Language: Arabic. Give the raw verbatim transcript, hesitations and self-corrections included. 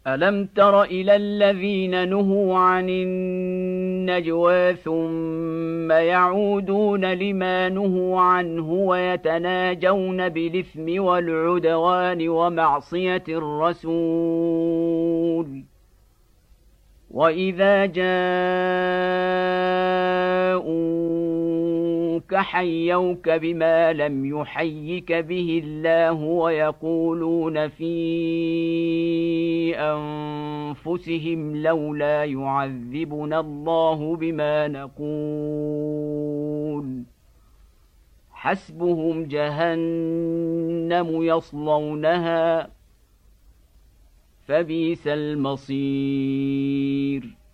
ألم تر إلى الذين نهوا عن النجوى ثم يعودون لما نهوا عنه ويتناجون بالإثم والعدوان ومعصية الرسول وإذا جاءوك حيوك بما لم يحيك به الله ويقولون في أنفسهم لولا يعذبنا الله بما نقول حسبهم جهنم يصلونها فبئس المصير.